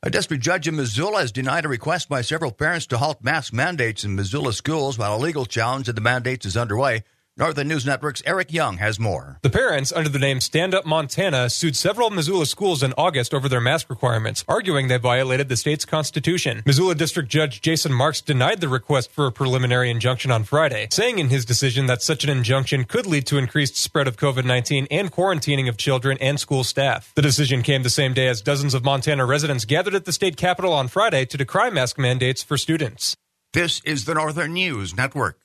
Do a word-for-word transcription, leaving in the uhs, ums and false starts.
A district judge in Missoula has denied a request by several parents to halt mask mandates in Missoula schools while a legal challenge to the mandates is underway. Northern News Network's Eric Young has more. The parents, under the name Stand Up Montana, sued several Missoula schools in August over their mask requirements, arguing they violated the state's constitution. Missoula District Judge Jason Marks denied the request for a preliminary injunction on Friday, saying in his decision that such an injunction could lead to increased spread of COVID nineteen and quarantining of children and school staff. The decision came the same day as dozens of Montana residents gathered at the state capitol on Friday to decry mask mandates for students. This is the Northern News Network.